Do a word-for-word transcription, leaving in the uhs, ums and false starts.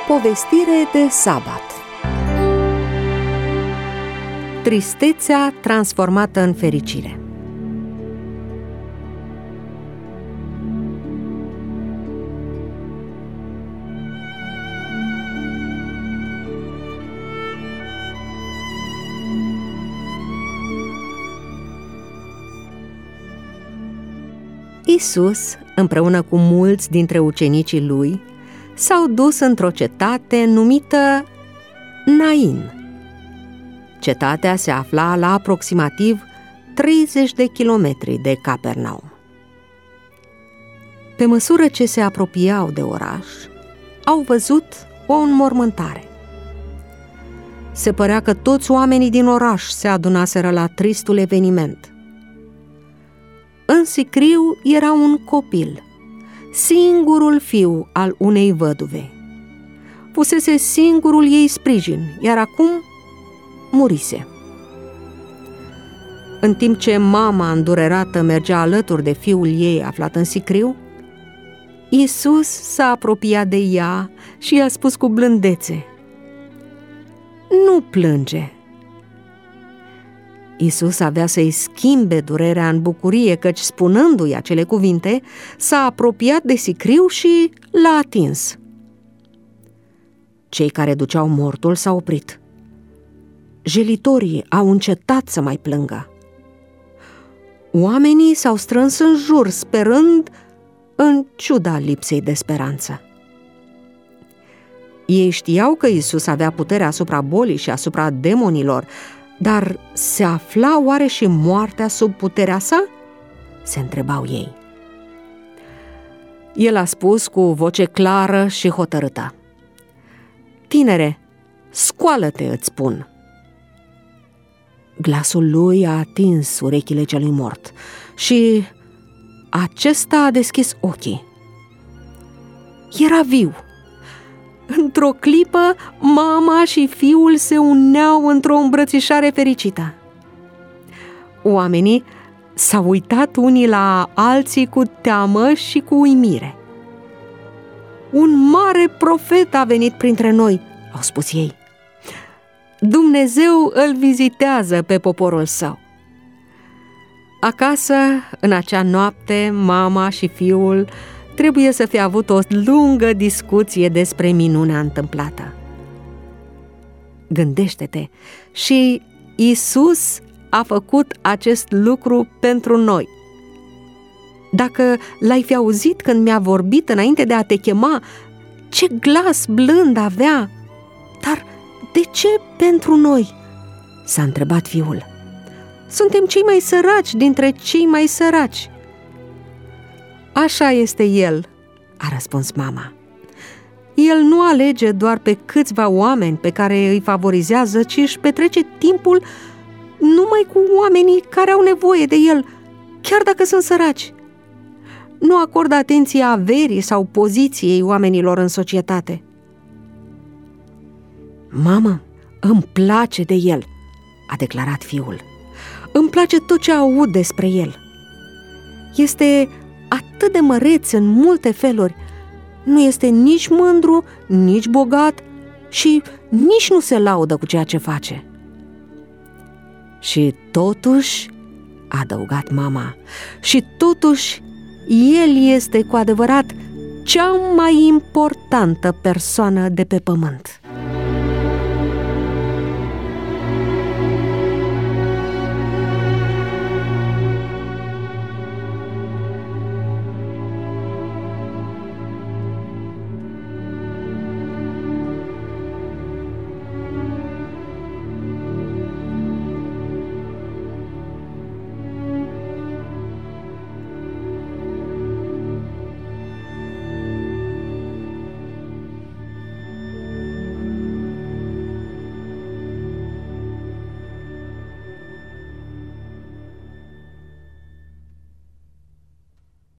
Povestire de sabat. Tristețea transformată în fericire. Iisus, împreună cu mulți dintre ucenicii lui, s-au dus într-o cetate numită Nain. Cetatea se afla la aproximativ treizeci de kilometri de Capernaum. Pe măsură ce se apropiau de oraș, au văzut o înmormântare. Se părea că toți oamenii din oraș se adunaseră la tristul eveniment. În sicriu era un copil, singurul fiu al unei văduve. Fusese singurul ei sprijin, iar acum murise. În timp ce mama îndurerată mergea alături de fiul ei aflat în sicriu, Iisus s-a apropiat de ea și i-a spus cu blândețe: „Nu plânge!” Iisus avea să-i schimbe durerea în bucurie, căci, spunându-i acele cuvinte, s-a apropiat de sicriu și l-a atins. Cei care duceau mortul s-au oprit. Jelitorii au încetat să mai plângă. Oamenii s-au strâns în jur, sperând, în ciuda lipsei de speranță. Ei știau că Iisus avea puterea asupra bolii și asupra demonilor, dar se afla oare și moartea sub puterea sa? Se întrebau ei. El a spus cu voce clară și hotărâtă: „Tinere, scoală-te, îți spun!” Glasul lui a atins urechile celui mort și acesta a deschis ochii. Era viu. Într-o clipă, mama și fiul se uneau într-o îmbrățișare fericită. Oamenii s-au uitat unii la alții cu teamă și cu uimire. „Un mare profet a venit printre noi”, au spus ei. „Dumnezeu îl vizitează pe poporul său.” Acasă, în acea noapte, mama și fiul trebuie să fie avut o lungă discuție despre minunea întâmplată. Gândește-te, și Iisus a făcut acest lucru pentru noi. Dacă l-ai fi auzit când mi-a vorbit înainte de a te chema, ce glas blând avea! Dar de ce pentru noi? S-a întrebat fiul. Suntem cei mai săraci dintre cei mai săraci. Așa este el, a răspuns mama. El nu alege doar pe câțiva oameni pe care îi favorizează, ci își petrece timpul numai cu oamenii care au nevoie de el, chiar dacă sunt săraci. Nu acordă atenție averii sau poziției oamenilor în societate. „Mamă, îmi place de el”, a declarat fiul. „Îmi place tot ce aud despre el. Este atât de măreț în multe feluri. Nu este nici mândru, nici bogat și nici nu se laudă cu ceea ce face.” „Și totuși”, a adăugat mama, „și totuși el este cu adevărat cea mai importantă persoană de pe pământ.”